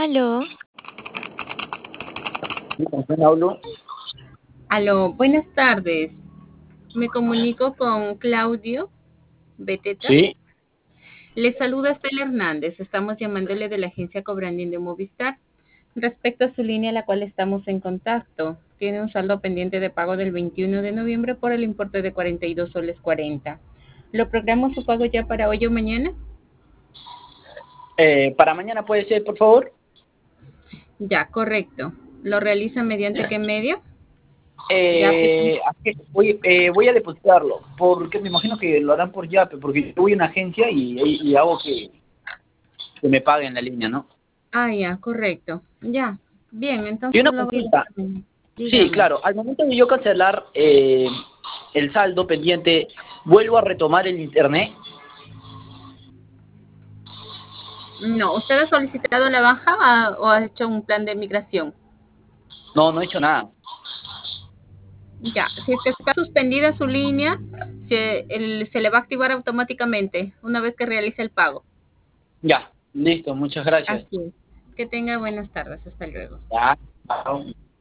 Aló, Sí, ¿con quién hablo? Aló, buenas tardes. Me comunico con Claudio Beteta. Sí, Le saluda Estela Hernández. Estamos llamándole de la agencia Cobrandín de Movistar respecto a su línea, a la cual estamos en contacto. Tiene un saldo pendiente de pago del 21 de noviembre por el importe de 42 soles 40. ¿Lo programo su pago ya para hoy o mañana? para mañana puede ser, por favor. Ya, correcto. ¿Lo realiza mediante qué medio? Ya, Voy a depositarlo, porque me imagino que lo harán por Yape, porque yo voy a una agencia y hago que me paguen la línea, ¿no? ya, correcto. Ya. Bien, Y entonces una lo voy a consulta, hacer. sí, Dígame. claro, al momento de yo cancelar el saldo pendiente, ¿vuelvo a retomar el internet? No, ¿usted ha solicitado la baja o ha hecho un plan de migración? No, no he hecho nada. Ya, si es que está suspendida su línea, se le va a activar automáticamente una vez que realice el pago. Ya, listo, muchas gracias. Así es. Que tenga buenas tardes. Hasta luego. Ya, chao.